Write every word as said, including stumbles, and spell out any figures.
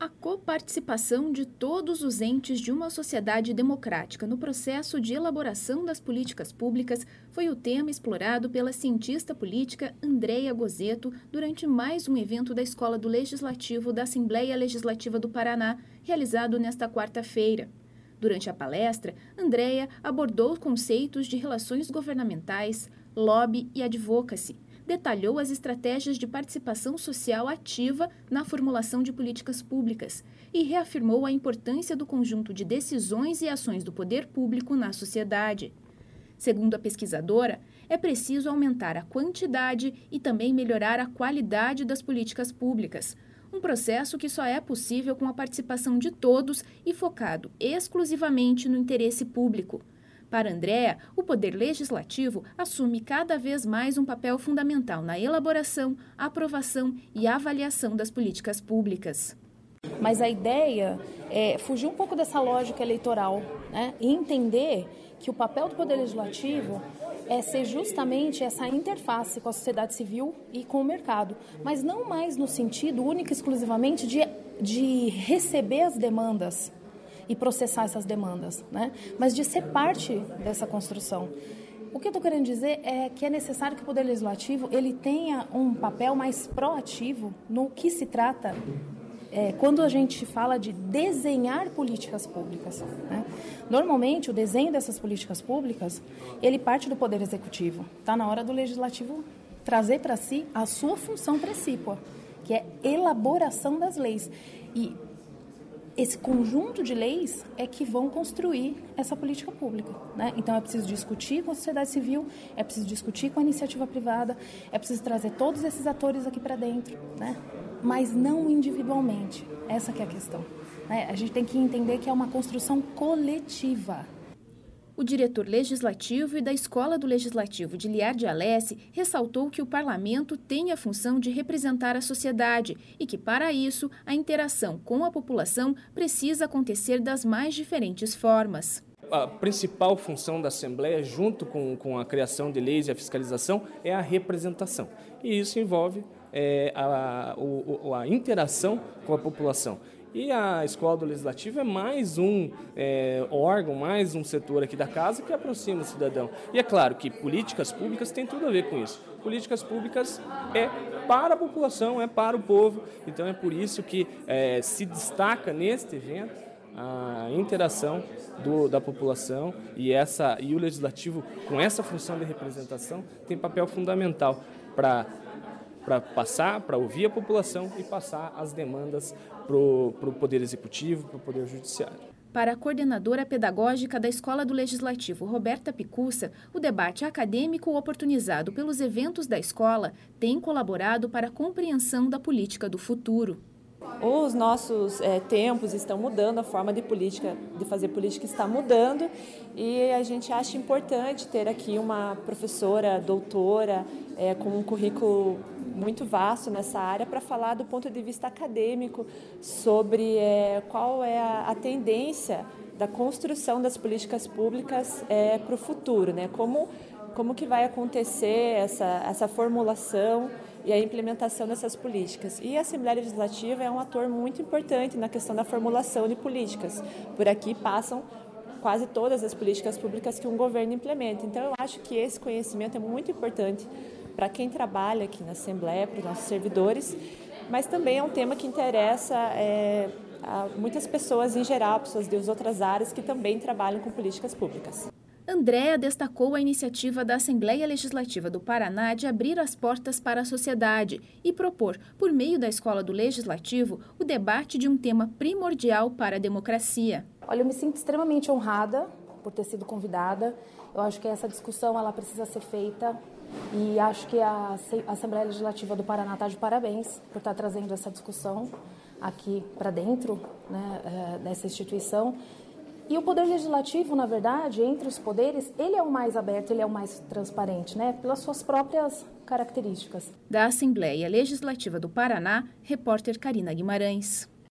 A coparticipação de todos os entes de uma sociedade democrática no processo de elaboração das políticas públicas foi o tema explorado pela cientista política Andréa Gozzetto durante mais um evento da Escola do Legislativo da Assembleia Legislativa do Paraná, realizado nesta quarta-feira. Durante a palestra, Andréa abordou conceitos de relações governamentais, lobby e advocacy. Detalhou as estratégias de participação social ativa na formulação de políticas públicas e reafirmou a importância do conjunto de decisões e ações do poder público na sociedade. Segundo a pesquisadora, é preciso aumentar a quantidade e também melhorar a qualidade das políticas públicas, um processo que só é possível com a participação de todos e focado exclusivamente no interesse público. Para Andréa, o Poder Legislativo assume cada vez mais um papel fundamental na elaboração, aprovação e avaliação das políticas públicas. Mas a ideia é fugir um pouco dessa lógica eleitoral, né, e entender que o papel do Poder Legislativo é ser justamente essa interface com a sociedade civil e com o mercado, mas não mais no sentido único e exclusivamente de, de receber as demandas e processar essas demandas, né? Mas de ser parte dessa construção. O que eu estou querendo dizer é que é necessário que o Poder Legislativo ele tenha um papel mais proativo no que se trata é, quando a gente fala de desenhar políticas públicas, né? Normalmente, o desenho dessas políticas públicas, ele parte do Poder Executivo. Está na hora do Legislativo trazer para si a sua função precípua, que é elaboração das leis. E esse conjunto de leis é que vão construir essa política pública, né? Então, é preciso discutir com a sociedade civil, é preciso discutir com a iniciativa privada, é preciso trazer todos esses atores aqui para dentro, né? Mas não individualmente. Essa que é a questão, né? A gente tem que entender que é uma construção coletiva. O diretor legislativo e da Escola do Legislativo de Liar de Alessi ressaltou que o parlamento tem a função de representar a sociedade e que, para isso, a interação com a população precisa acontecer das mais diferentes formas. A principal função da Assembleia, junto com, com a criação de leis e a fiscalização, é a representação. E isso envolve é, a, a, a interação com a população. E a Escola do Legislativo é mais um é, órgão, mais um setor aqui da casa que aproxima o cidadão. E é claro que políticas públicas têm tudo a ver com isso. Políticas públicas é para a população, é para o povo. Então é por isso que é, se destaca neste evento a interação do, da população e, essa, e o Legislativo, com essa função de representação, tem papel fundamental para para passar, para ouvir a população e passar as demandas para o Poder Executivo, para o Poder Judiciário. Para a coordenadora pedagógica da Escola do Legislativo, Roberta Picussa, o debate acadêmico oportunizado pelos eventos da escola tem colaborado para a compreensão da política do futuro. Os nossos é, tempos estão mudando, a forma de, política, de fazer política está mudando e a gente acha importante ter aqui uma professora, doutora, é, com um currículo muito vasto nessa área para falar do ponto de vista acadêmico sobre é, qual é a, a tendência da construção das políticas públicas é, para o futuro, né? Como, como que vai acontecer essa, essa formulação e a implementação dessas políticas. E a Assembleia Legislativa é um ator muito importante na questão da formulação de políticas. Por aqui passam quase todas as políticas públicas que um governo implementa. Então, eu acho que esse conhecimento é muito importante para quem trabalha aqui na Assembleia, para os nossos servidores, mas também é um tema que interessa é, a muitas pessoas em geral, pessoas de outras áreas que também trabalham com políticas públicas. Andréa destacou a iniciativa da Assembleia Legislativa do Paraná de abrir as portas para a sociedade e propor, por meio da Escola do Legislativo, o debate de um tema primordial para a democracia. Olha, eu me sinto extremamente honrada por ter sido convidada. Eu acho que essa discussão ela precisa ser feita e acho que a Assembleia Legislativa do Paraná está de parabéns por estar trazendo essa discussão aqui para dentro, né, dessa instituição. E o Poder Legislativo, na verdade, entre os poderes, ele é o mais aberto, ele é o mais transparente, né, pelas suas próprias características. Da Assembleia Legislativa do Paraná, repórter Karina Guimarães.